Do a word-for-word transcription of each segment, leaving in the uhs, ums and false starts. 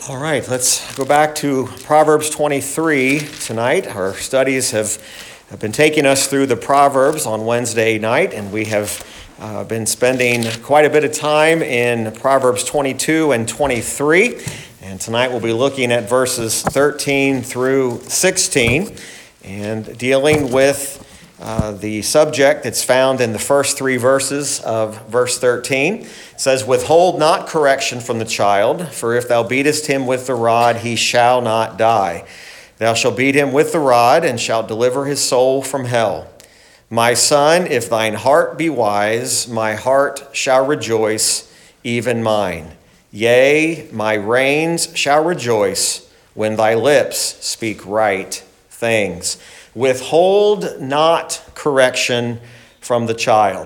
All right, let's go back to Proverbs twenty-three tonight. Our studies have, have been taking us through the Proverbs on Wednesday night, and we have uh, been spending quite a bit of time in Proverbs twenty-two and twenty-three. And tonight we'll be looking at verses thirteen through sixteen and dealing with Uh, the subject that's found in the first three verses of verse thirteen. It says, "Withhold not correction from the child, for if thou beatest him with the rod, he shall not die. Thou shalt beat him with the rod, and shalt deliver his soul from hell. My son, if thine heart be wise, my heart shall rejoice, even mine. Yea, my reins shall rejoice when thy lips speak right things. Withhold not correction from the child."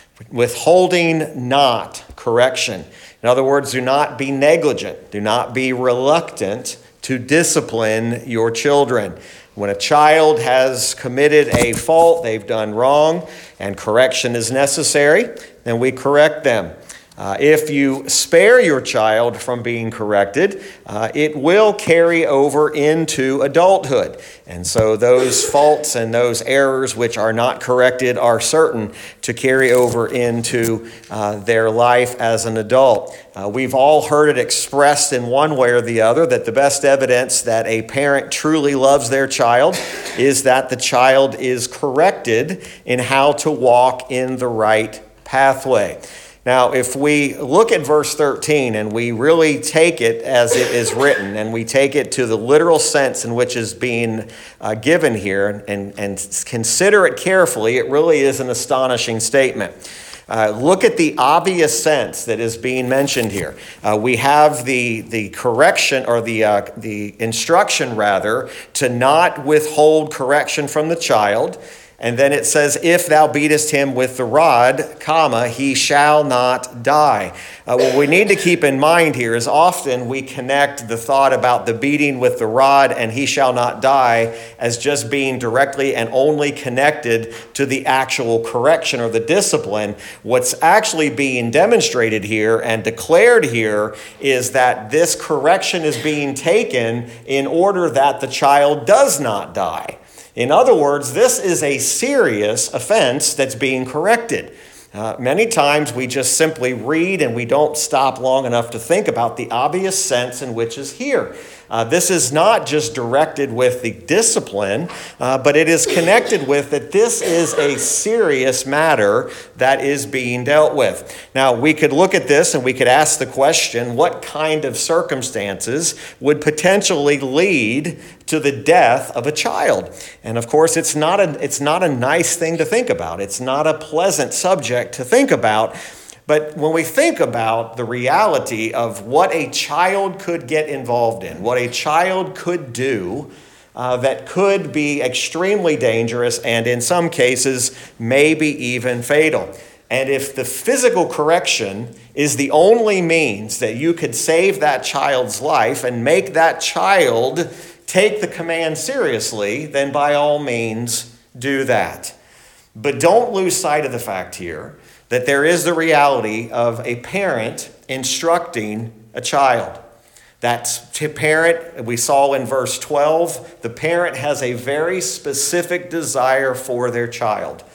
Withholding not correction. In other words, do not be negligent. Do not be reluctant to discipline your children. When a child has committed a fault, they've done wrong, and correction is necessary, then we correct them. Uh, if you spare your child from being corrected, uh, it will carry over into adulthood. And so those faults and those errors which are not corrected are certain to carry over into uh, their life as an adult. Uh, we've all heard it expressed in one way or the other that the best evidence that a parent truly loves their child is that the child is corrected in how to walk in the right pathway. Now, if we look at verse thirteen and we really take it as it is written, and we take it to the literal sense in which is being uh, given here, and, and consider it carefully, it really is an astonishing statement. Uh, look at the obvious sense that is being mentioned here. Uh, we have the, the correction, or the, uh, the instruction, rather, to not withhold correction from the child. And then it says, if thou beatest him with the rod, comma, he shall not die. Uh, what we need to keep in mind here is often we connect the thought about the beating with the rod and he shall not die as just being directly and only connected to the actual correction or the discipline. What's actually being demonstrated here and declared here is that this correction is being taken in order that the child does not die. In other words, this is a serious offense that's being corrected. Uh, many times we just simply read and we don't stop long enough to think about the obvious sense in which is here. Uh, this is not just directed with the discipline, uh, but it is connected with that this is a serious matter that is being dealt with. Now, we could look at this and we could ask the question, what kind of circumstances would potentially lead to the death of a child? And of course, it's not a, it's not a nice thing to think about. It's not a pleasant subject to think about. But when we think about the reality of what a child could get involved in, what a child could do uh, that could be extremely dangerous and in some cases maybe even fatal. And if the physical correction is the only means that you could save that child's life and make that child take the command seriously, then by all means do that. But don't lose sight of the fact here that there is the reality of a parent instructing a child. That parent, we saw in verse twelve, the parent has a very specific desire for their child.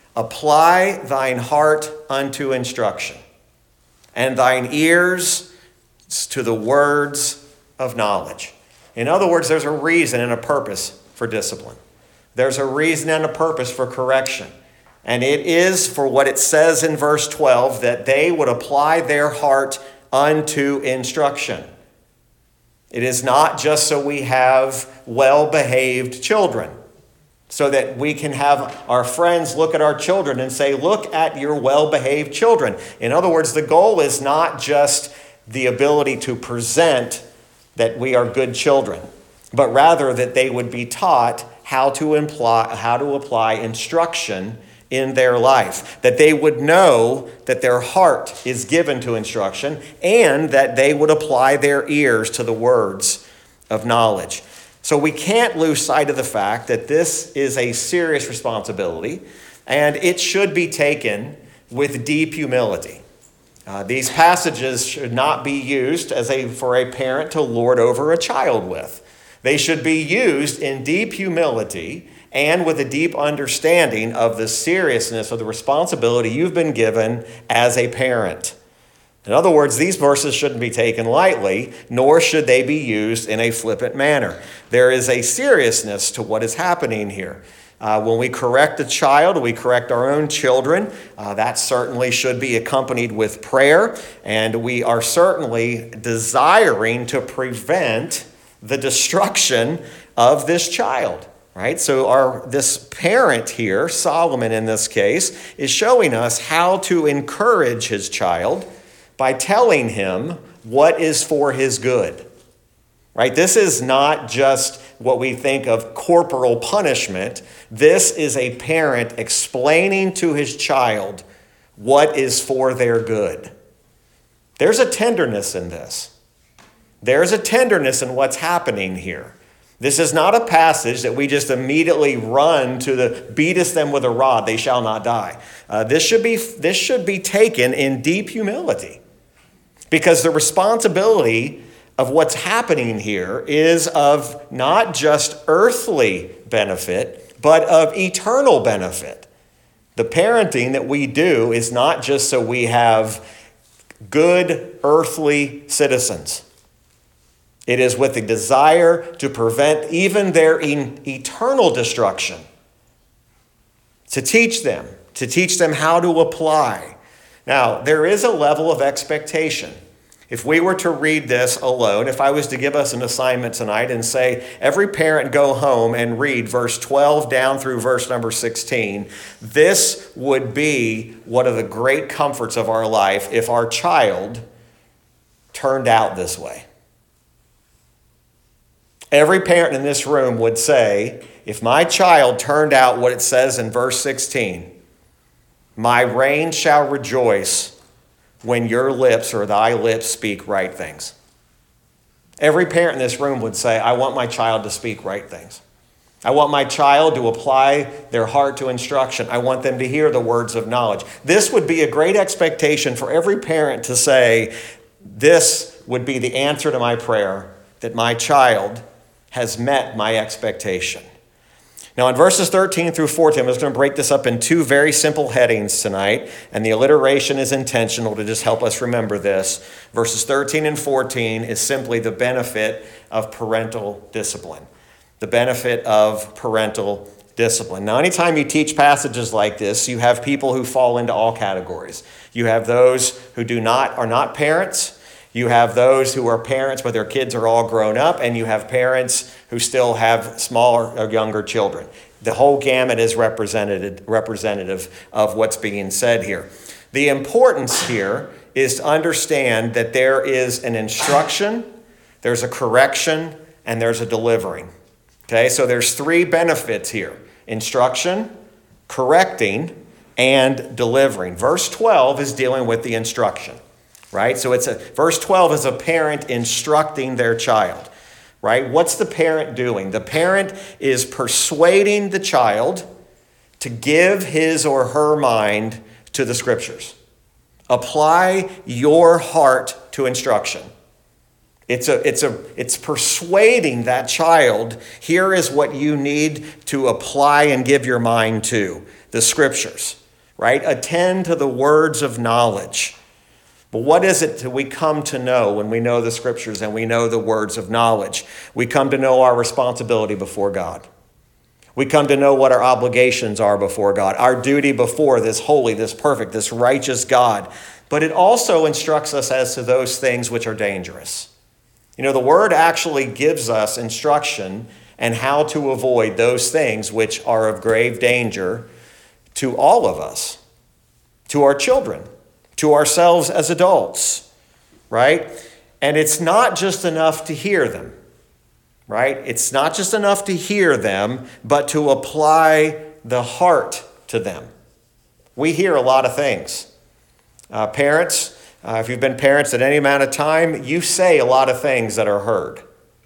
Apply thine heart unto instruction, and thine ears to the words of knowledge. In other words, there's a reason and a purpose for discipline. There's a reason and a purpose for correction. And it is for what it says in verse twelve, that they would apply their heart unto instruction. It is not just so we have well-behaved children, so that we can have our friends look at our children and say, look at your well-behaved children. In other words, the goal is not just the ability to present that we are good children, but rather that they would be taught how to imply, how to apply instruction in their life, that they would know that their heart is given to instruction and that they would apply their ears to the words of knowledge. So we can't lose sight of the fact that this is a serious responsibility and it should be taken with deep humility. Uh, these passages should not be used as a for a parent to lord over a child with. They should be used in deep humility and with a deep understanding of the seriousness of the responsibility you've been given as a parent. In other words, these verses shouldn't be taken lightly, nor should they be used in a flippant manner. There is a seriousness to what is happening here. Uh, when we correct a child, we correct our own children. Uh, that certainly should be accompanied with prayer, and we are certainly desiring to prevent the destruction of this child, right? So our this parent here, Solomon in this case, is showing us how to encourage his child by telling him what is for his good, right? This is not just what we think of corporal punishment. This is a parent explaining to his child what is for their good. There's a tenderness in this. There's a tenderness in what's happening here. This is not a passage that we just immediately run to the beatest them with a rod, they shall not die. Uh, this should be this should be taken in deep humility, because the responsibility of what's happening here is of not just earthly benefit, but of eternal benefit. The parenting that we do is not just so we have good earthly citizens. It is with the desire to prevent even their eternal destruction. To teach them, to teach them how to apply. Now, there is a level of expectation. If we were to read this alone, if I was to give us an assignment tonight and say, every parent go home and read verse twelve down through verse number sixteen, this would be one of the great comforts of our life if our child turned out this way. Every parent in this room would say, if my child turned out what it says in verse sixteen, my reign shall rejoice when your lips or thy lips speak right things. Every parent in this room would say, I want my child to speak right things. I want my child to apply their heart to instruction. I want them to hear the words of knowledge. This would be a great expectation for every parent to say, this would be the answer to my prayer, that my child has met my expectation. Now, in verses thirteen through fourteen, I'm just going to break this up in two very simple headings tonight, and the alliteration is intentional to just help us remember this. Verses thirteen and fourteen is simply the benefit of parental discipline. The benefit of parental discipline. Now, anytime you teach passages like this, you have people who fall into all categories. You have those who do not are not parents. You have those who are parents, but their kids are all grown up, and you have parents who still have smaller or younger children. The whole gamut is represented, representative of what's being said here. The importance here is to understand that there is an instruction, there's a correction, and there's a delivering. Okay, so there's three benefits here: instruction, correcting, and delivering. Verse twelve is dealing with the instruction. Right? So it's a verse twelve is a parent instructing their child. Right? What's the parent doing? The parent is persuading the child to give his or her mind to the scriptures. Apply your heart to instruction. It's a it's a it's persuading that child, here is what you need to apply and give your mind to, the scriptures. Right? Attend to the words of knowledge. But what is it that we come to know when we know the scriptures and we know the words of knowledge? We come to know our responsibility before God. We come to know what our obligations are before God, our duty before this holy, this perfect, this righteous God. But it also instructs us as to those things which are dangerous. You know, the word actually gives us instruction and how to avoid those things which are of grave danger to all of us, to our children, to ourselves as adults, right? And it's not just enough to hear them, right? It's not just enough to hear them, but to apply the heart to them. We hear a lot of things. Uh, parents, uh, if you've been parents at any amount of time, you say a lot of things that are heard.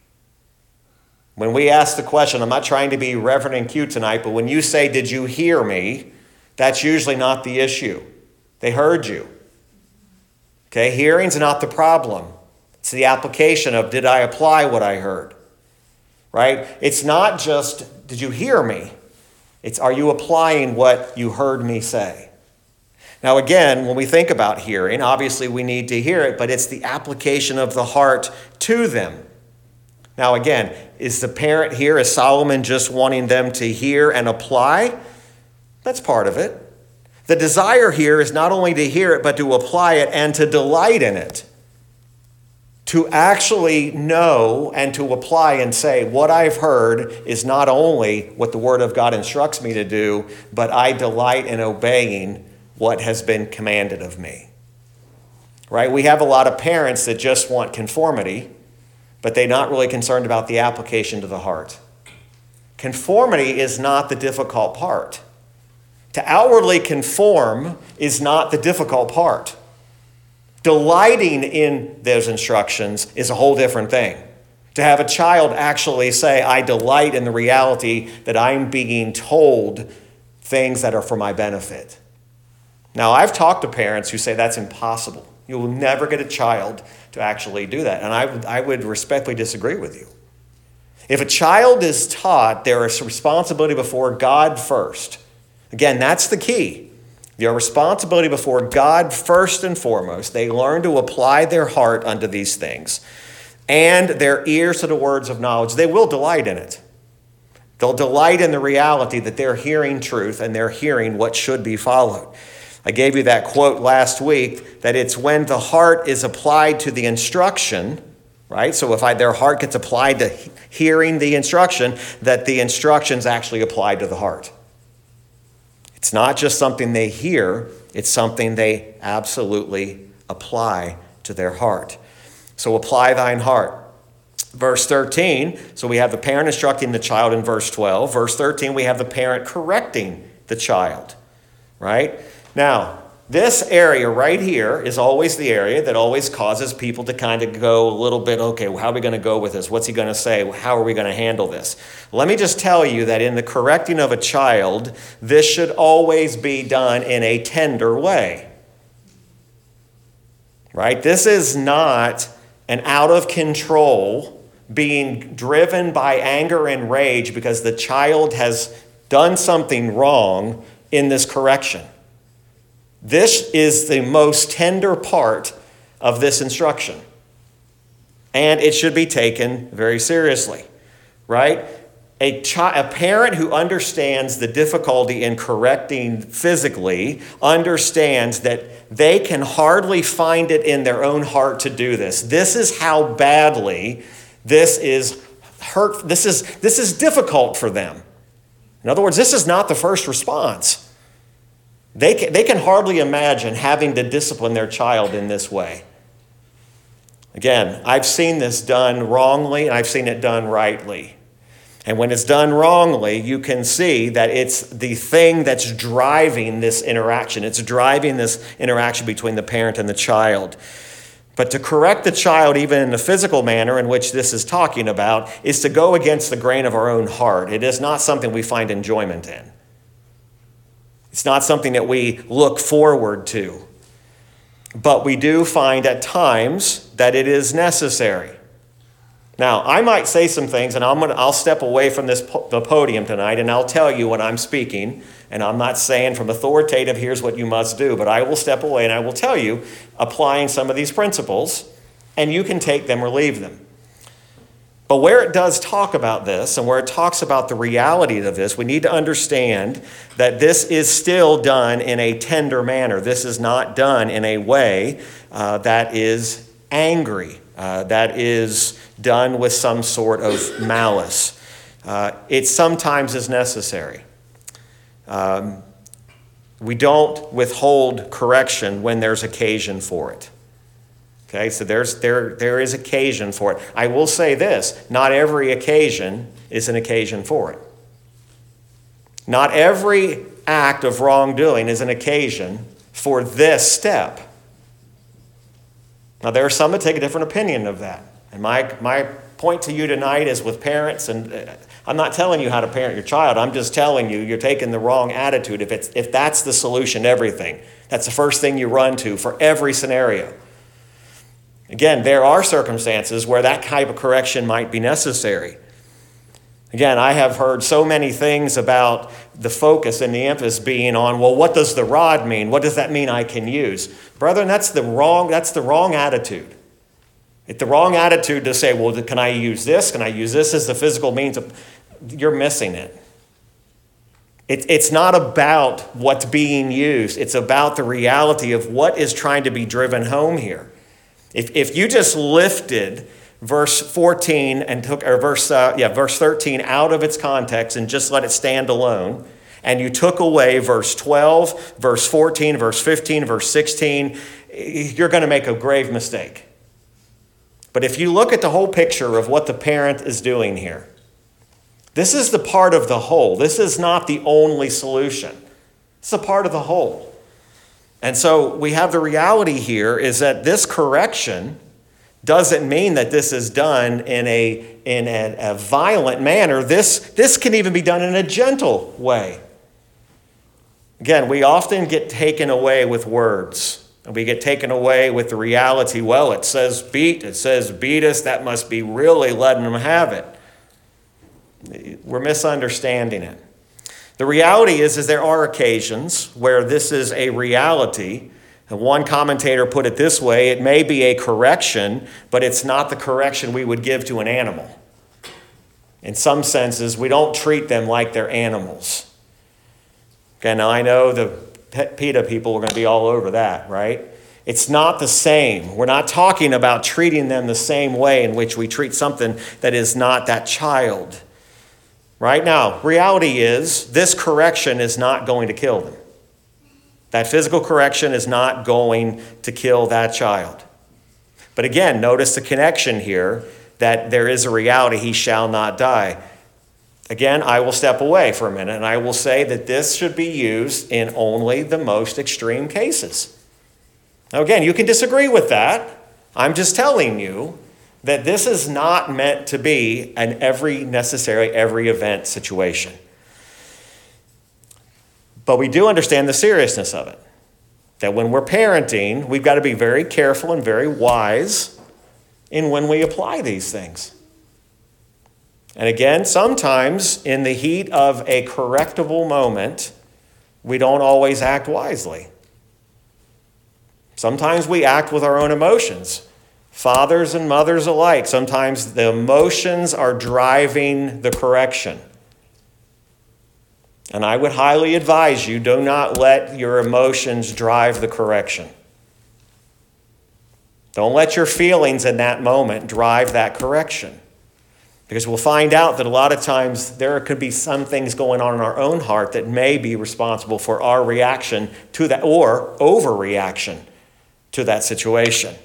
When we ask the question, I'm not trying to be reverent and cute tonight, but when you say, did you hear me? That's usually not the issue. They heard you. Okay, hearing's not the problem. It's the application of, did I apply what I heard? Right? It's not just, did you hear me? It's, are you applying what you heard me say? Now again, when we think about hearing, obviously we need to hear it, but it's the application of the heart to them. Now again, is the parent here, is Solomon just wanting them to hear and apply? That's part of it. The desire here is not only to hear it, but to apply it and to delight in it. To actually know and to apply and say, what I've heard is not only what the Word of God instructs me to do, but I delight in obeying what has been commanded of me. Right? We have a lot of parents that just want conformity, but they're not really concerned about the application to the heart. Conformity is not the difficult part. To outwardly conform is not the difficult part. Delighting in those instructions is a whole different thing. To have a child actually say, I delight in the reality that I'm being told things that are for my benefit. Now, I've talked to parents who say that's impossible. You will never get a child to actually do that. And I would, I would respectfully disagree with you. If a child is taught there is responsibility before God first, again, that's the key. Their responsibility before God first and foremost. They learn to apply their heart unto these things and their ears to the words of knowledge. They will delight in it. They'll delight in the reality that they're hearing truth and they're hearing what should be followed. I gave you that quote last week that it's when the heart is applied to the instruction, right? So if I, their heart gets applied to hearing the instruction, that the instruction's actually applied to the heart. It's not just something they hear, it's something they absolutely apply to their heart. So apply thine heart. Verse thirteen, so we have the parent instructing the child in verse twelve. Verse thirteen, we have the parent correcting the child, right? Now, this area right here is always the area that always causes people to kind of go a little bit, okay, well, how are we going to go with this? What's he going to say? How are we going to handle this? Let me just tell you that in the correcting of a child, this should always be done in a tender way. Right? This is not an out of control, being driven by anger and rage because the child has done something wrong in this correction. This is the most tender part of this instruction. And it should be taken very seriously, right? A, chi- a parent who understands the difficulty in correcting physically understands that they can hardly find it in their own heart to do this. This is how badly this is hurt. This is, this is difficult for them. In other words, this is not the first response. They can, they can hardly imagine having to discipline their child in this way. Again, I've seen this done wrongly, and I've seen it done rightly. And when it's done wrongly, you can see that it's the thing that's driving this interaction. It's driving this interaction between the parent and the child. But to correct the child, even in the physical manner in which this is talking about, is to go against the grain of our own heart. It is not something we find enjoyment in. It's not something that we look forward to. But we do find at times that it is necessary. Now, I might say some things, and I'm gonna, I'll step away from this po- the podium tonight, and I'll tell you when I'm speaking, and I'm not saying from authoritative, here's what you must do, but I will step away and I will tell you, applying some of these principles, and you can take them or leave them. But where it does talk about this, and where it talks about the reality of this, we need to understand that this is still done in a tender manner. This is not done in a way uh, that is angry, uh, that is done with some sort of malice. Uh, it sometimes is necessary. Um, we don't withhold correction when there's occasion for it. Okay, so there's there there is occasion for it. I will say this, not every occasion is an occasion for it. Not every act of wrongdoing is an occasion for this step. Now, there are some that take a different opinion of that. And my, my point to you tonight is with parents, and I'm not telling you how to parent your child. I'm just telling you you're taking the wrong attitude if it's if that's the solution to everything. That's the first thing you run to for every scenario. Again, there are circumstances where that type of correction might be necessary. Again, I have heard so many things about the focus and the emphasis being on, well, what does the rod mean? What does that mean I can use? Brethren, that's the wrong, that's the wrong attitude. It's the wrong attitude to say, well, can I use this? Can I use this as the physical means of... You're missing it. it. It's not about what's being used. It's about the reality of what is trying to be driven home here. If, if you just lifted verse fourteen and took, or verse, uh, yeah, verse thirteen out of its context and just let it stand alone, and you took away verse twelve, verse fourteen, verse fifteen, verse sixteen, you're going to make a grave mistake. But if you look at the whole picture of what the parent is doing here, this is the part of the whole. This is not the only solution. It's a part of the whole. And so we have the reality here is that this correction doesn't mean that this is done in a, in a, a violent manner. This, this can even be done in a gentle way. Again, we often get taken away with words. And we get taken away with the reality, well, it says beat, it says beat us, that must be really letting them have it. We're misunderstanding it. The reality is, is there are occasions where this is a reality. And one commentator put it this way, it may be a correction, but it's not the correction we would give to an animal. In some senses, we don't treat them like they're animals. Okay, now I know the PETA people are going to be all over that, right? It's not the same. We're not talking about treating them the same way in which we treat something that is not that child. Right now, reality is this correction is not going to kill them. That physical correction is not going to kill that child. But again, notice the connection here that there is a reality, he shall not die. Again, I will step away for a minute and I will say that this should be used in only the most extreme cases. Now again, you can disagree with that. I'm just telling you that this is not meant to be an every necessary, every event situation. But we do understand the seriousness of it. That when we're parenting, we've got to be very careful and very wise in when we apply these things. And again, sometimes in the heat of a correctable moment, we don't always act wisely. Sometimes we act with our own emotions. Fathers and mothers alike, sometimes the emotions are driving the correction. And I would highly advise you, do not let your emotions drive the correction. Don't let your feelings in that moment drive that correction. Because we'll find out that a lot of times there could be some things going on in our own heart that may be responsible for our reaction to that or overreaction to that situation.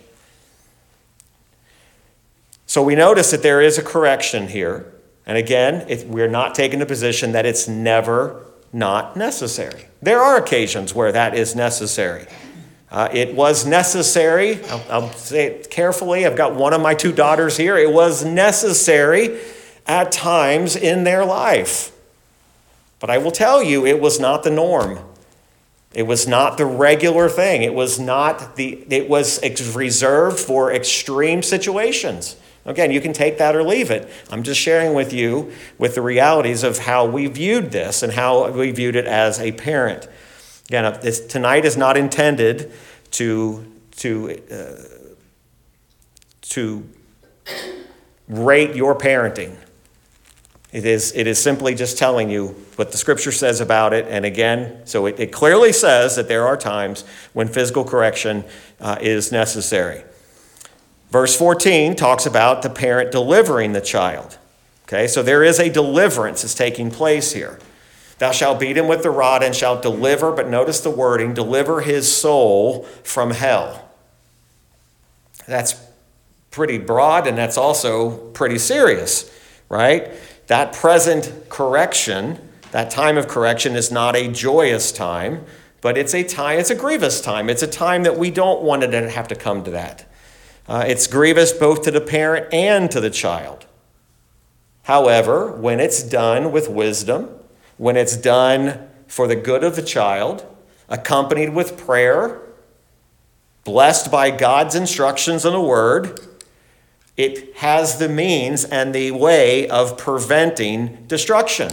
So we notice that there is a correction here. And again, if we're not taking the position that it's never not necessary. There are occasions where that is necessary. Uh, it was necessary, I'll, I'll say it carefully, I've got one of my two daughters here. It was necessary at times in their life. But I will tell you, it was not the norm. It was not the regular thing. It was not the, it was ex- reserved for extreme situations. Again, you can take that or leave it. I'm just sharing with you with the realities of how we viewed this and how we viewed it as a parent. Again, this, tonight is not intended to, to, uh, to rate your parenting. It is, it is simply just telling you what the Scripture says about it. And again, so it, it clearly says that there are times when physical correction uh, is necessary. Verse fourteen talks about the parent delivering the child. Okay, so there is a deliverance that's taking place here. Thou shalt beat him with the rod and shalt deliver, but notice the wording, deliver his soul from hell. That's pretty broad and that's also pretty serious, right? That present correction, that time of correction is not a joyous time, but it's a time, it's a grievous time. It's a time that we don't want to have to come to that. Uh, it's grievous both to the parent and to the child. However, when it's done with wisdom, when it's done for the good of the child, accompanied with prayer, blessed by God's instructions in the Word, it has the means and the way of preventing destruction,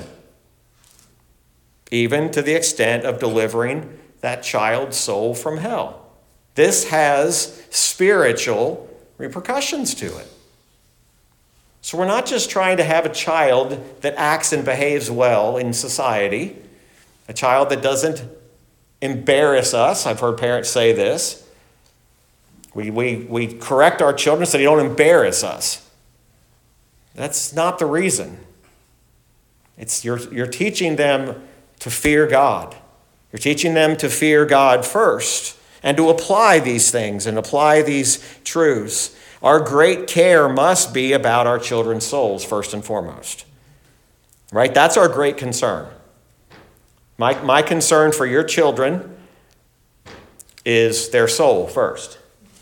even to the extent of delivering that child's soul from hell. This has spiritual repercussions to it. So we're not just trying to have a child that acts and behaves well in society, a child that doesn't embarrass us. I've heard parents say this. We, we, we correct our children so they don't embarrass us. That's not the reason. It's you're, you're teaching them to fear God. You're teaching them to fear God first and to apply these things and apply these truths. Our great care must be about our children's souls first and foremost. Right? That's our great concern. My, my concern for your children is their soul first.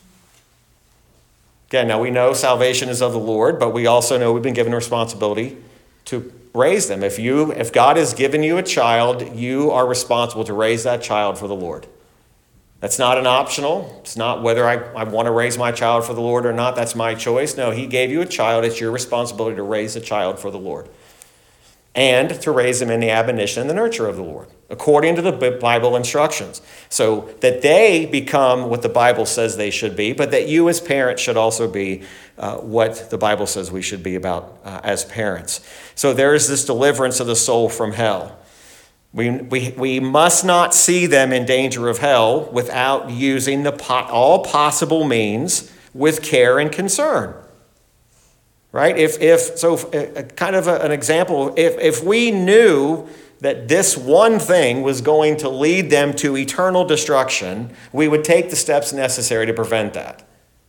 Again, now we know salvation is of the Lord, but we also know we've been given a responsibility to raise them. If you, if God has given you a child, you are responsible to raise that child for the Lord. That's not an optional. It's not whether I, I want to raise my child for the Lord or not. That's my choice. No, he gave you a child. It's your responsibility to raise a child for the Lord and to raise them in the admonition and the nurture of the Lord, according to the Bible instructions, so that they become what the Bible says they should be, but that you as parents should also be uh, what the Bible says we should be about uh, as parents. So there is this deliverance of the soul from hell. We, we, we must not see them in danger of hell without using the po- all possible means with care and concern. Right? If, if so, uh, kind of a, an example, if, if we knew that this one thing was going to lead them to eternal destruction, we would take the steps necessary to prevent that.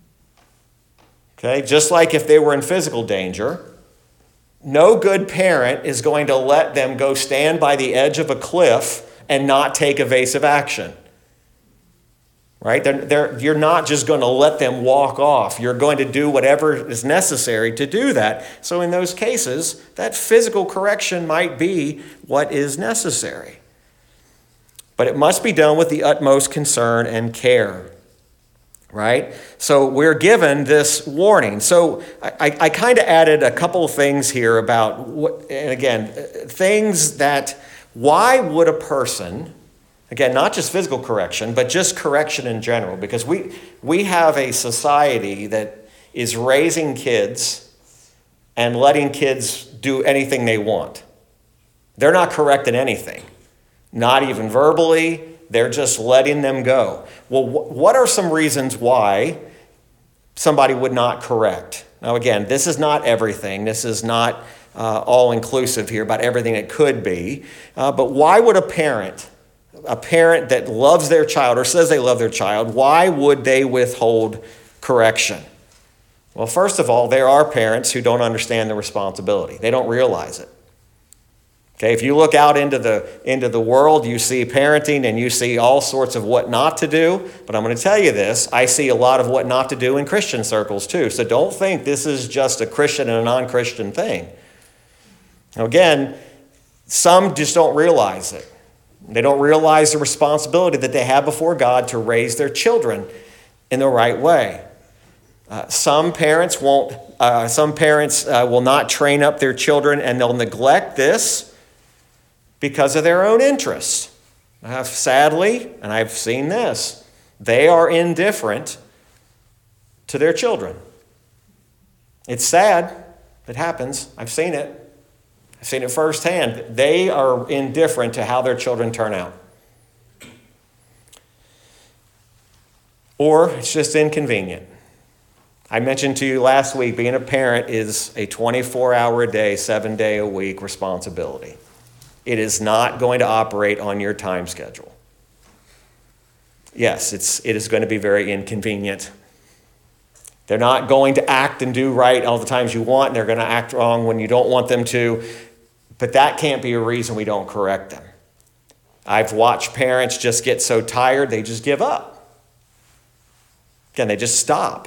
Okay? Just like if they were in physical danger, no good parent is going to let them go stand by the edge of a cliff and not take evasive action. Right? They're, they're, you're not just going to let them walk off. You're going to do whatever is necessary to do that. So in those cases, that physical correction might be what is necessary. But it must be done with the utmost concern and care. Right? So we're given this warning. So I, I, I kind of added a couple of things here about, what, and again, things that, why would a person, again, not just physical correction, but just correction in general, because we, we have a society that is raising kids and letting kids do anything they want. They're not correcting anything, not even verbally. They're just letting them go. Well, wh- what are some reasons why somebody would not correct? Now, again, this is not everything. This is not uh, all-inclusive here about everything it could be. Uh, but why would a parent, a parent that loves their child or says they love their child, why would they withhold correction? Well, first of all, there are parents who don't understand the responsibility. They don't realize it. Okay, if you look out into the into the world, you see parenting and you see all sorts of what not to do. But I'm going to tell you this, I see a lot of what not to do in Christian circles too. So don't think this is just a Christian and a non-Christian thing. Now again, some just don't realize it. They don't realize the responsibility that they have before God to raise their children in the right way. Uh, some parents won't. Uh, some parents uh, will not train up their children, and they'll neglect this because of their own interests. Uh, sadly, and I've seen this, they are indifferent to their children. It's sad. It happens. I've seen it. I've seen it firsthand. They are indifferent to how their children turn out. Or it's just inconvenient. I mentioned to you last week, being a parent is a twenty-four hour a day, seven day a week responsibility. It is not going to operate on your time schedule. Yes, it's, it is going to be very inconvenient. They're not going to act and do right all the times you want, and they're going to act wrong when you don't want them to. But that can't be a reason we don't correct them. I've watched parents just get so tired, they just give up. Again, they just stop.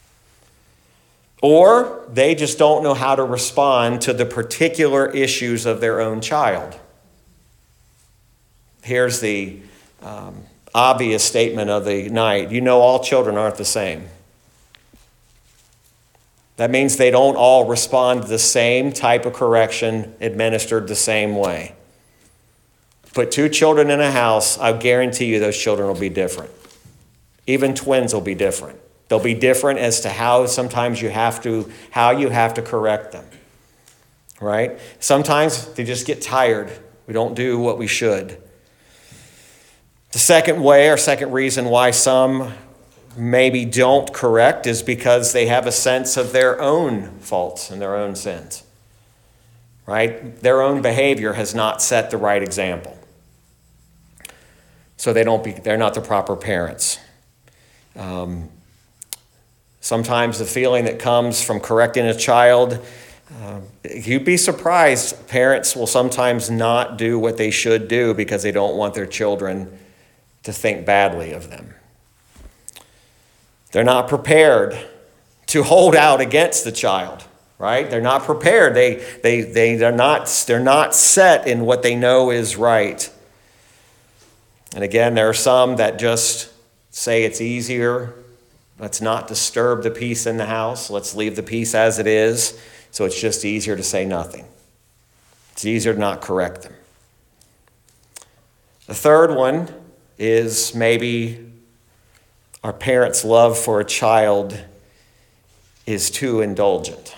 Or they just don't know how to respond to the particular issues of their own child. Here's the um, obvious statement of the night. You know all children aren't the same. That means they don't all respond to the same type of correction administered the same way. Put two children in a house, I guarantee you those children will be different. Even twins will be different. They'll be different as to how sometimes you have to, how you have to correct them. Right? Sometimes they just get tired. We don't do what we should. The second way or second reason why some maybe don't correct is because they have a sense of their own faults and their own sins. Right? Their own behavior has not set the right example. So they don't be, they're not the proper parents. Um, sometimes the feeling that comes from correcting a child, uh, you'd be surprised, parents will sometimes not do what they should do because they don't want their children to think badly of them. They're not prepared to hold out against the child, right? They're not prepared. They, they, they, they're not, they're not set in what they know is right. And again, there are some that just say it's easier. Let's not disturb the peace in the house. Let's leave the peace as it is. So it's just easier to say nothing. It's easier to not correct them. The third one is maybe our parents' love for a child is too indulgent.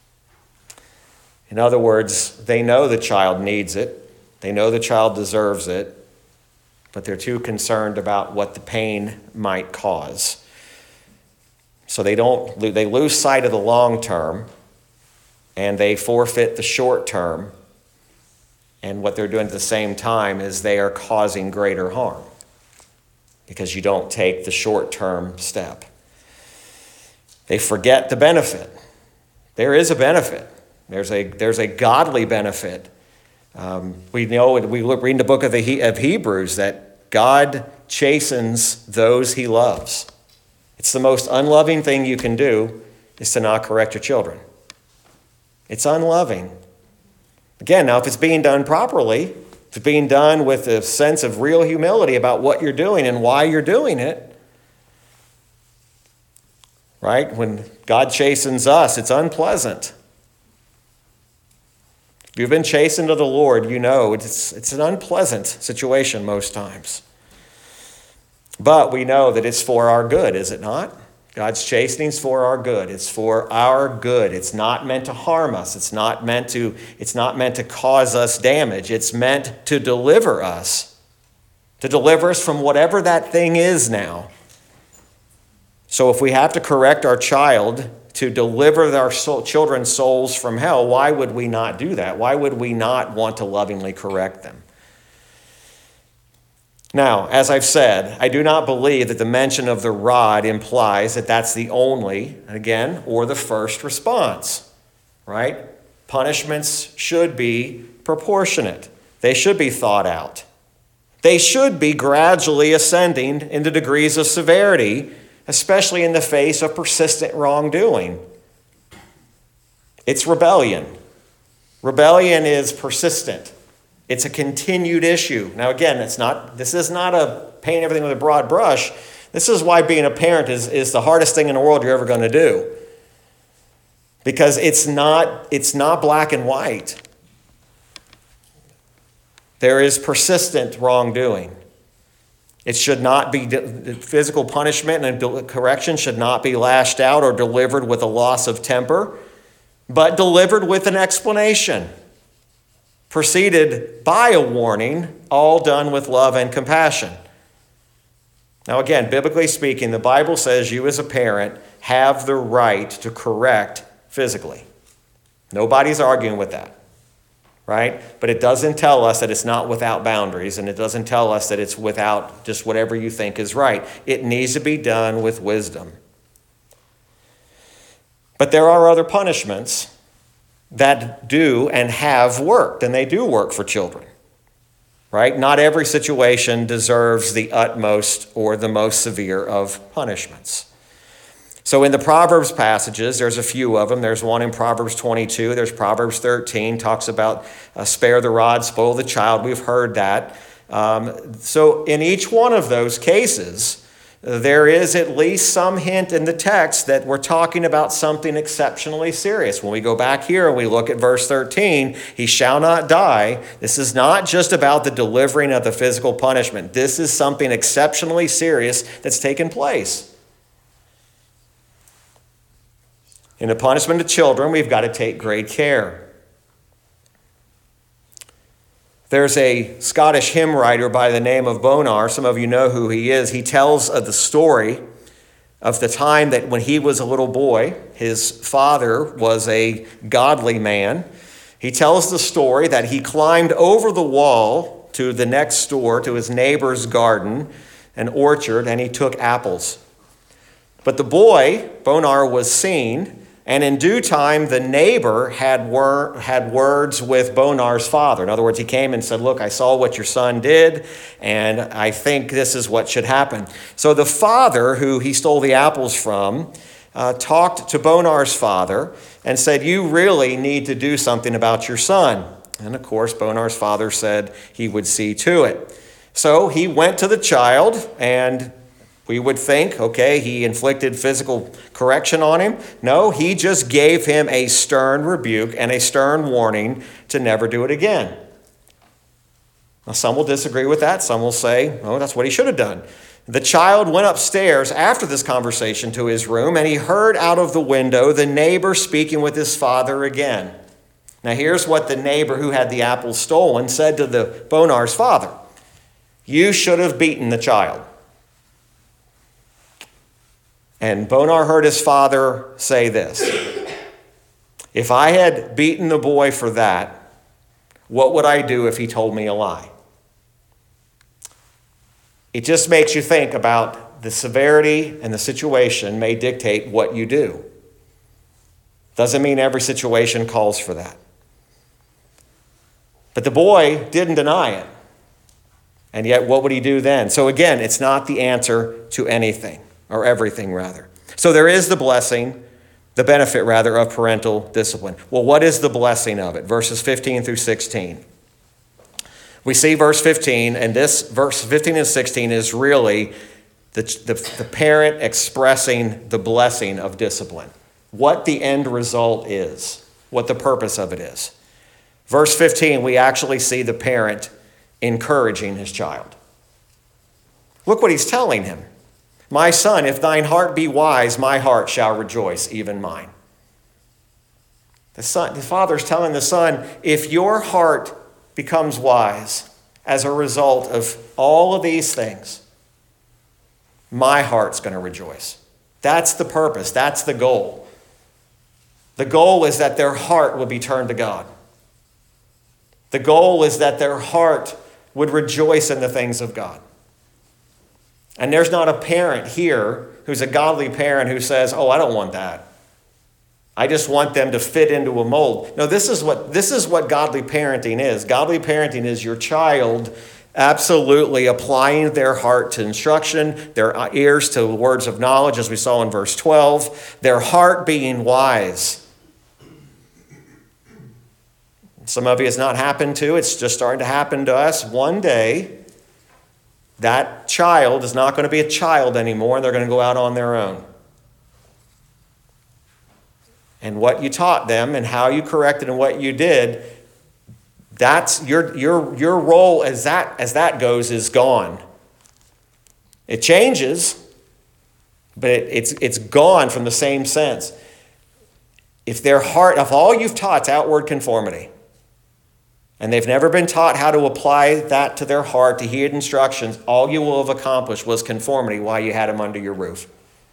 In other words, they know the child needs it. They know the child deserves it. But they're too concerned about what the pain might cause. So they don't, they lose sight of the long term, and they forfeit the short term. And what they're doing at the same time is they are causing greater harm because you don't take the short-term step. They forget the benefit. There is a benefit. There's a, there's a godly benefit. Um, we know, we look, read in the book of, the he, of Hebrews that God chastens those he loves. It's the most unloving thing you can do is to not correct your children. It's unloving. Again, now if it's being done properly, if it's being done with a sense of real humility about what you're doing and why you're doing it, right? When God chastens us, it's unpleasant. If you've been chastened of the Lord, you know it's, it's an unpleasant situation most times. But we know that it's for our good, is it not? God's chastening is for our good. It's for our good. It's not meant to harm us. It's not meant to, it's not meant to cause us damage. It's meant to deliver us, to deliver us from whatever that thing is now. So if we have to correct our child to deliver our soul, children's souls from hell, why would we not do that? Why would we not want to lovingly correct them? Now, as I've said, I do not believe that the mention of the rod implies that that's the only, again, or the first response, right? Punishments should be proportionate. They should be thought out. They should be gradually ascending into degrees of severity, especially in the face of persistent wrongdoing. It's rebellion. Rebellion is persistent. It's a continued issue. Now, again, it's not. This is not a paint everything with a broad brush. This is why being a parent is, is the hardest thing in the world you're ever going to do. Because it's not, it's not black and white. There is persistent wrongdoing. It should not be, physical punishment and correction should not be lashed out or delivered with a loss of temper, but delivered with an explanation, preceded by a warning, all done with love and compassion. Now again, biblically speaking, the Bible says you as a parent have the right to correct physically. Nobody's arguing with that, right? But it doesn't tell us that it's not without boundaries, and it doesn't tell us that it's without just whatever you think is right. It needs to be done with wisdom. But there are other punishments that do and have worked, and they do work for children, right? Not every situation deserves the utmost or the most severe of punishments. So in the Proverbs passages, there's a few of them. There's one in Proverbs twenty-two. There's Proverbs thirteen, talks about uh, spare the rod, spoil the child. We've heard that. Um, so in each one of those cases, there is at least some hint in the text that we're talking about something exceptionally serious. When we go back here and we look at verse thirteen, he shall not die. This is not just about the delivering of the physical punishment. This is something exceptionally serious that's taken place. In the punishment of children, we've got to take great care. There's a Scottish hymn writer by the name of Bonar. Some of you know who he is. He tells of the story of the time that when he was a little boy, his father was a godly man. He tells the story that he climbed over the wall to the next door, to his neighbor's garden, an orchard, and he took apples. But the boy, Bonar, was seen, and in due time, the neighbor had, wor- had words with Bonar's father. In other words, he came and said, look, I saw what your son did, and I think this is what should happen. So the father, who he stole the apples from, uh, talked to Bonar's father and said, you really need to do something about your son. And of course, Bonar's father said he would see to it. So he went to the child, and we would think, okay, he inflicted physical correction on him. No, he just gave him a stern rebuke and a stern warning to never do it again. Now, some will disagree with that. Some will say, oh, that's what he should have done. The child went upstairs after this conversation to his room, and he heard out of the window the neighbor speaking with his father again. Now, here's what the neighbor who had the apple stolen said to the Bonar's father. You should have beaten the child. And Bonar heard his father say this. If I had beaten the boy for that, what would I do if he told me a lie? It just makes you think about the severity and the situation may dictate what you do. Doesn't mean every situation calls for that. But the boy didn't deny it. And yet, what would he do then? So again, it's not the answer to anything. Or everything, rather. So there is the blessing, the benefit, rather, of parental discipline. Well, what is the blessing of it? Verses fifteen through sixteen. We see verse fifteen, and this verse fifteen and sixteen is really the, the, the parent expressing the blessing of discipline. What the end result is, what the purpose of it is. Verse fifteen, we actually see the parent encouraging his child. Look what he's telling him. My son, if thine heart be wise, my heart shall rejoice, even mine. The son, the father's telling the son, if your heart becomes wise as a result of all of these things, my heart's going to rejoice. That's the purpose. That's the goal. The goal is that their heart would be turned to God. The goal is that their heart would rejoice in the things of God. And there's not a parent here who's a godly parent who says, oh, I don't want that. I just want them to fit into a mold. No, this is what this is what godly parenting is. Godly parenting is your child absolutely applying their heart to instruction, their ears to words of knowledge, as we saw in verse twelve, their heart being wise. Some of you it's not happened to. It's just starting to happen to us. One day, that child is not going to be a child anymore, and they're going to go out on their own. And what you taught them and how you corrected and what you did, that's your, your, your role as that, as that goes is gone. It changes, but it, it's, it's gone from the same sense. If their heart, if all you've taught is outward conformity, and they've never been taught how to apply that to their heart, to heed instructions, all you will have accomplished was conformity while you had them under your roof.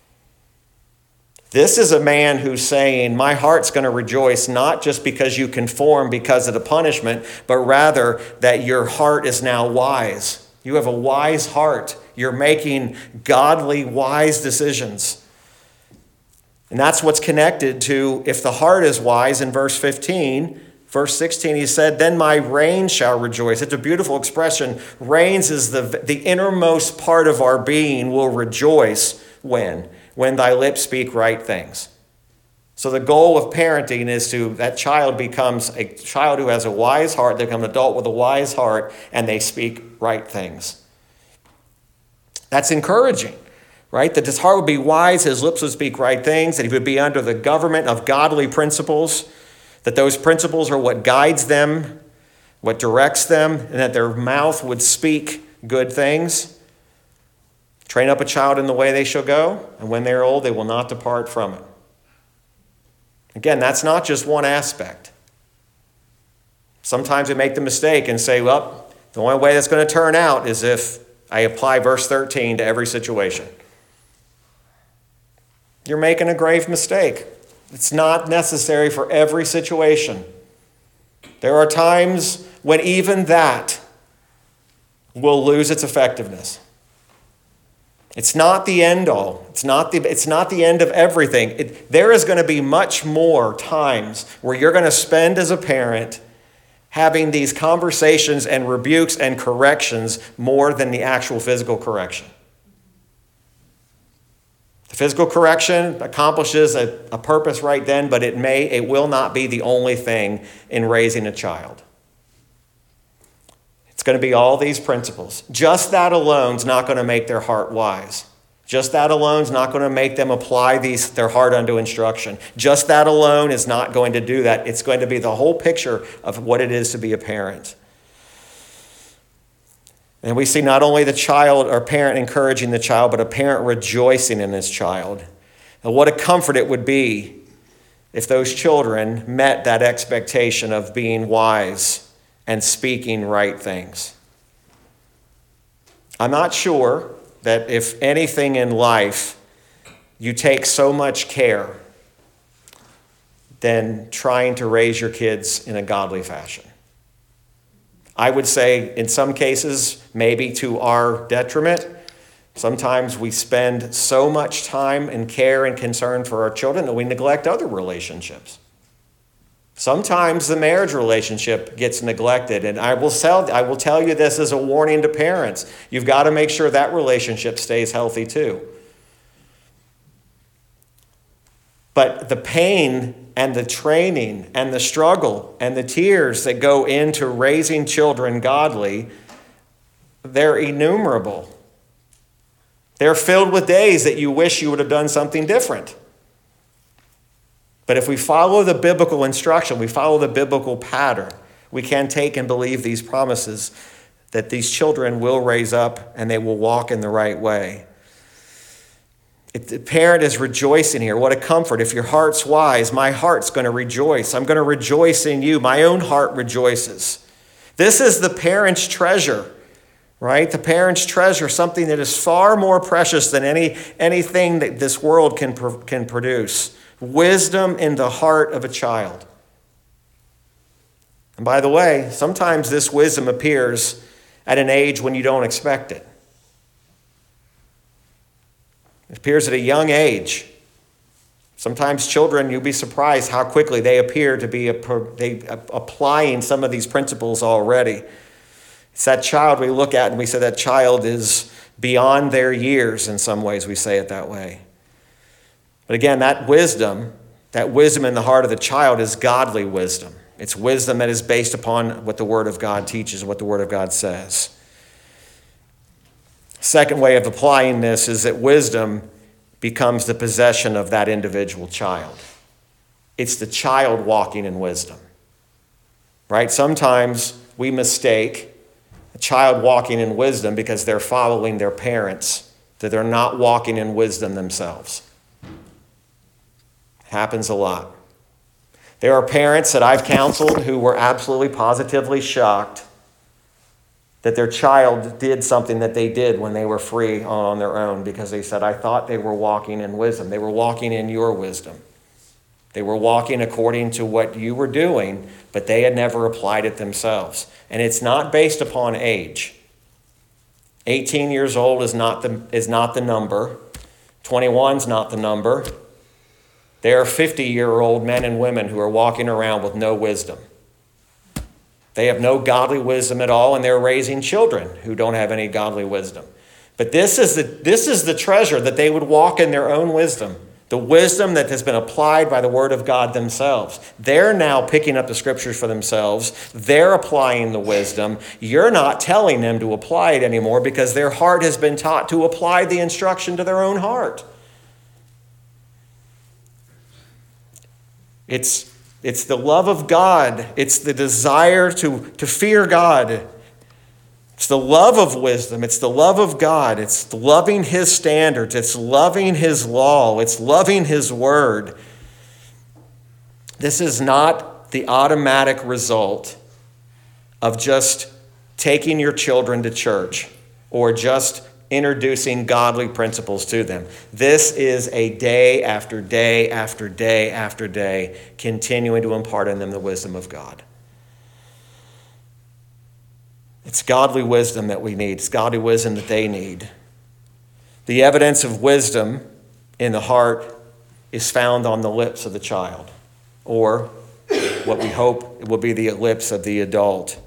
This is a man who's saying, my heart's going to rejoice not just because you conform because of the punishment, but rather that your heart is now wise. You have a wise heart. You're making godly, wise decisions. And that's what's connected to, if the heart is wise in verse fifteen, verse sixteen, he said, then my reins shall rejoice. It's a beautiful expression. Reins is the, the innermost part of our being will rejoice when? When thy lips speak right things. So the goal of parenting is to, that child becomes a child who has a wise heart, they become an adult with a wise heart, and they speak right things. That's encouraging, right? That his heart would be wise, his lips would speak right things, that he would be under the government of godly principles, that those principles are what guides them, what directs them, and that their mouth would speak good things. Train up a child in the way they shall go, and when they are old, they will not depart from it. Again, that's not just one aspect. Sometimes we make the mistake and say, well, the only way that's going to turn out is if I apply verse thirteen to every situation. You're making a grave mistake. It's not necessary for every situation. There are times when even that will lose its effectiveness. It's not the end all. It's not the, it's not the end of everything. It, there is going to be much more times where you're going to spend as a parent having these conversations and rebukes and corrections more than the actual physical correction. The physical correction accomplishes a, a purpose right then, but it may, it will not be the only thing in raising a child. It's going to be all these principles. Just that alone is not going to make their heart wise. Just that alone is not going to make them apply these, their heart unto instruction. Just that alone is not going to do that. It's going to be the whole picture of what it is to be a parent. And we see not only the child or parent encouraging the child, but a parent rejoicing in his child. And what a comfort it would be if those children met that expectation of being wise and speaking right things. I'm not sure that if anything in life you take so much care than trying to raise your kids in a godly fashion. I would say in some cases, maybe to our detriment, sometimes we spend so much time and care and concern for our children that we neglect other relationships. Sometimes the marriage relationship gets neglected, and I will tell, I will tell you this as a warning to parents. You've got to make sure that relationship stays healthy too. But the pain and the training and the struggle and the tears that go into raising children godly, they're innumerable. They're filled with days that you wish you would have done something different. But if we follow the biblical instruction, we follow the biblical pattern, we can take and believe these promises that these children will raise up and they will walk in the right way. If the parent is rejoicing here, what a comfort. If your heart's wise, my heart's going to rejoice. I'm going to rejoice in you. My own heart rejoices. This is the parent's treasure, right? The parent's treasure, something that is far more precious than any anything that this world can, can produce. Wisdom in the heart of a child. And by the way, sometimes this wisdom appears at an age when you don't expect it. It appears at a young age. Sometimes children, you'll be surprised how quickly they appear to be they, applying some of these principles already. It's that child we look at and we say that child is beyond their years in some ways, we say it that way. But again, that wisdom, that wisdom in the heart of the child is godly wisdom. It's wisdom that is based upon what the Word of God teaches, what the Word of God says. Second way of applying this is that wisdom becomes the possession of that individual child. It's the child walking in wisdom, right? Sometimes we mistake a child walking in wisdom because they're following their parents, that they're not walking in wisdom themselves. Happens a lot. There are parents that I've counseled who were absolutely positively shocked that their child did something that they did when they were free on their own, because they said, I thought they were walking in wisdom. They were walking in your wisdom. They were walking according to what you were doing, but they had never applied it themselves. And it's not based upon age. eighteen years old is not the, is not the number. twenty-one is not the number. There are fifty-year-old men and women who are walking around with no wisdom. They have no godly wisdom at all, and they're raising children who don't have any godly wisdom. But this is the, this is the treasure, that they would walk in their own wisdom, The wisdom that has been applied by the Word of God themselves. They're now picking up the Scriptures for themselves. They're applying the wisdom. You're not telling them to apply it anymore because their heart has been taught to apply the instruction to their own heart. It's, it's the love of God. It's the desire to, to fear God. It's the love of wisdom. It's the love of God. It's loving His standards. It's loving His law. It's loving His word. This is not the automatic result of just taking your children to church or just introducing godly principles to them. This is a day after day after day after day continuing to impart in them the wisdom of God. It's godly wisdom that we need. It's godly wisdom that they need. The evidence of wisdom in the heart is found on the lips of the child, or what we hope will be the lips of the adult.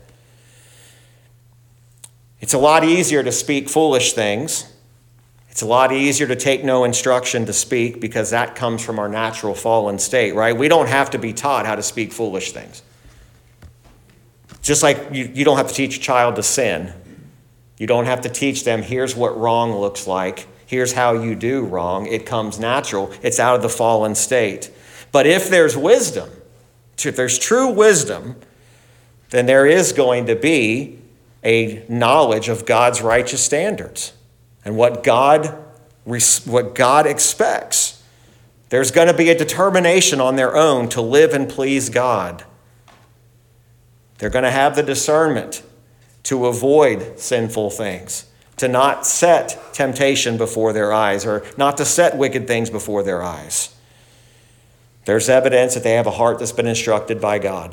It's a lot easier to speak foolish things. It's a lot easier to take no instruction to speak because that comes from our natural fallen state, right? We don't have to be taught how to speak foolish things. Just like you, you don't have to teach a child to sin. You don't have to teach them, here's what wrong looks like. Here's how you do wrong. It comes natural. It's out of the fallen state. But if there's wisdom, if there's true wisdom, then there is going to be a knowledge of God's righteous standards and what God, what God expects. There's going to be a determination on their own to live and please God. They're going to have the discernment to avoid sinful things, to not set temptation before their eyes, or not to set wicked things before their eyes. There's evidence that they have a heart that's been instructed by God.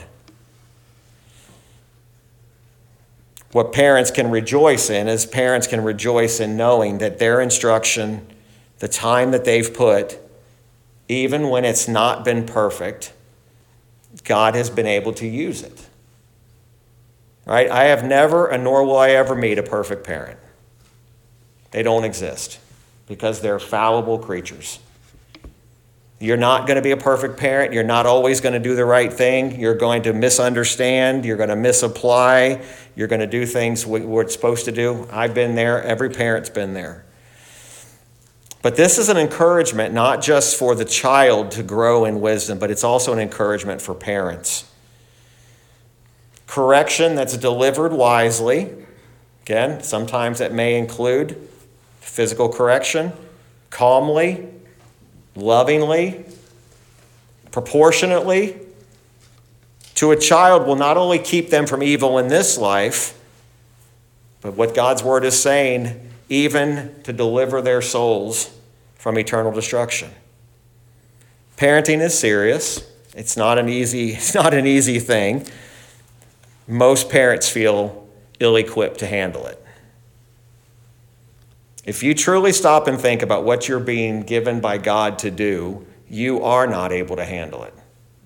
What parents can rejoice in is parents can rejoice in knowing that their instruction, the time that they've put, even when it's not been perfect, God has been able to use it. Right? I have never, and nor will I ever meet a perfect parent. They don't exist because they're fallible creatures. You're not going to be a perfect parent. You're not always going to do the right thing. You're going to misunderstand. You're going to misapply. You're going to do things what it's supposed to do. I've been there. Every parent's been there. But this is an encouragement not just for the child to grow in wisdom, but it's also an encouragement for parents. Correction that's delivered wisely. Again, sometimes that may include physical correction, calmly, lovingly, proportionately, to a child will not only keep them from evil in this life, but what God's word is saying, even to deliver their souls from eternal destruction. Parenting is serious. It's not an easy, it's not an easy thing. Most parents feel ill-equipped to handle it. If you truly stop and think about what you're being given by God to do, you are not able to handle it.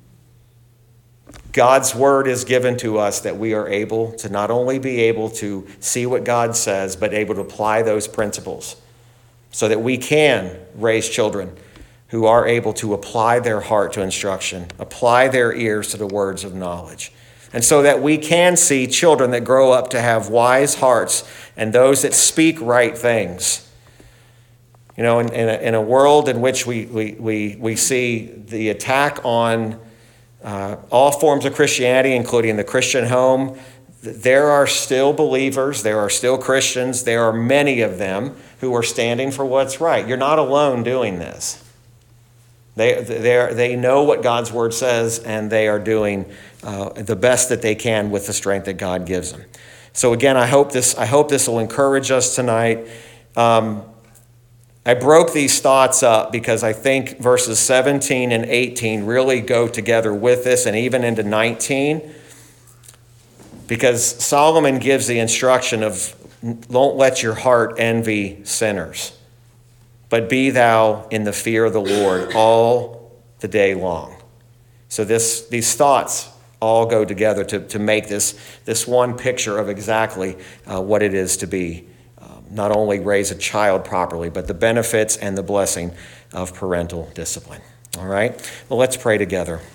God's word is given to us that we are able to not only be able to see what God says, but able to apply those principles so that we can raise children who are able to apply their heart to instruction, apply their ears to the words of knowledge. And so that we can see children that grow up to have wise hearts and those that speak right things. You know, in, in, a, in a world in which we, we, we, we see the attack on uh, all forms of Christianity, including the Christian home, there are still believers, there are still Christians, there are many of them who are standing for what's right. You're not alone doing this. They, they, they know what God's word says, and they are doing uh, the best that they can with the strength that God gives them. So again, I hope this, I hope this will encourage us tonight. Um, I broke these thoughts up because I think verses seventeen and eighteen really go together with this, and even into nineteen, because Solomon gives the instruction of don't let your heart envy sinners, but be thou in the fear of the Lord all the day long. So this, these thoughts all go together to, to make this, this one picture of exactly uh, what it is to be um, not only raise a child properly, but the benefits and the blessing of parental discipline. All right? Well, let's pray together.